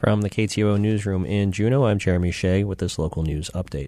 From the KTOO newsroom in Juneau, I'm Jeremy Shea with this local news update.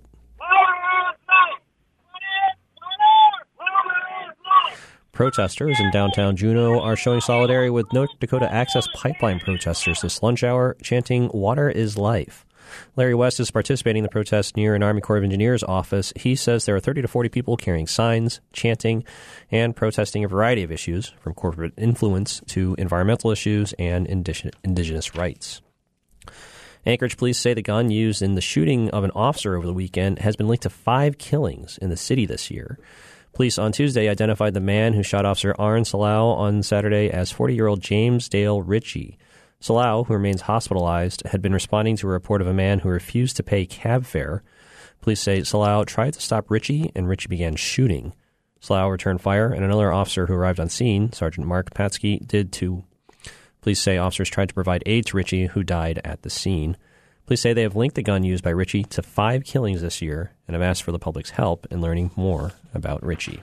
Protesters in downtown Juneau are showing solidarity with North Dakota Access Pipeline protesters this lunch hour, chanting, "Water is life." Larry West is participating in the protest near an Army Corps of Engineers office. He says there are 30 to 40 people carrying signs, chanting, and protesting a variety of issues, from corporate influence to environmental issues and indigenous rights. Anchorage police say the gun used in the shooting of an officer over the weekend has been linked to 5 killings in the city this year. Police on Tuesday identified the man who shot Officer Aaron Salau on Saturday as 40-year-old James Dale Ritchie. Salau, who remains hospitalized, had been responding to a report of a man who refused to pay cab fare. Police say Salau tried to stop Ritchie, and Ritchie began shooting. Salau returned fire, and another officer who arrived on scene, Sergeant Mark Patsky, did too. Police say officers tried to provide aid to Ritchie, who died at the scene. Police say they have linked the gun used by Ritchie to 5 killings this year and have asked for the public's help in learning more about Ritchie.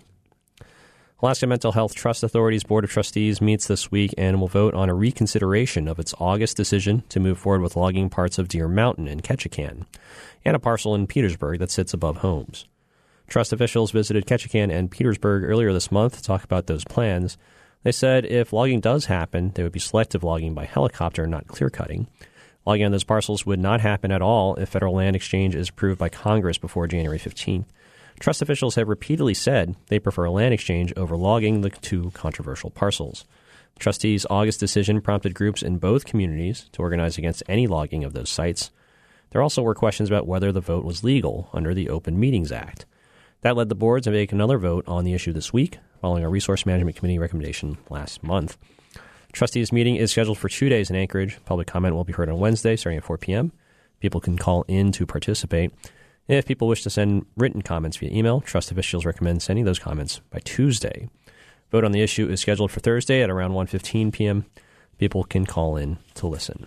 Alaska Mental Health Trust Authority's Board of Trustees meets this week and will vote on a reconsideration of its August decision to move forward with logging parts of Deer Mountain in Ketchikan and a parcel in Petersburg that sits above homes. Trust officials visited Ketchikan and Petersburg earlier this month to talk about those plans. They said if logging does happen, there would be selective logging by helicopter, not clear-cutting. Logging on those parcels would not happen at all if federal land exchange is approved by Congress before January 15th. Trust officials have repeatedly said they prefer a land exchange over logging the two controversial parcels. The trustees' August decision prompted groups in both communities to organize against any logging of those sites. There also were questions about whether the vote was legal under the Open Meetings Act. That led the board to make another vote on the issue this week, following a Resource Management Committee recommendation last month. The trustees' meeting is scheduled for 2 days in Anchorage. Public comment will be heard on Wednesday, starting at 4 p.m. People can call in to participate. If people wish to send written comments via email, trust officials recommend sending those comments by Tuesday. Vote on the issue is scheduled for Thursday at around 1:15 p.m. People can call in to listen.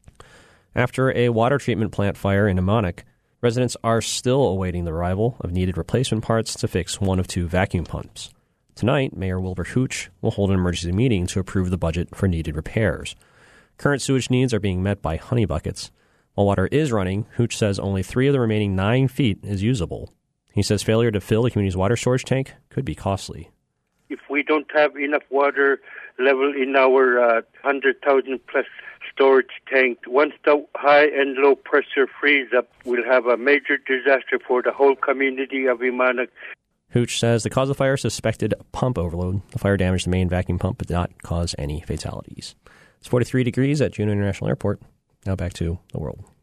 After a water treatment plant fire in Emmonak, residents are still awaiting the arrival of needed replacement parts to fix one of 2 vacuum pumps. Tonight, Mayor Wilbur Hooch will hold an emergency meeting to approve the budget for needed repairs. Current sewage needs are being met by honey buckets. While water is running, Hooch says only 3 of the remaining 9 feet is usable. He says failure to fill the community's water storage tank could be costly. If we don't have enough water level in our 100,000-plus storage tank, once the high and low pressure freeze up, we'll have a major disaster for the whole community of Emmonak. Hooch says the cause of the fire is suspected pump overload. The fire damaged the main vacuum pump but did not cause any fatalities. It's 43 degrees at Juneau International Airport. Now back to the world.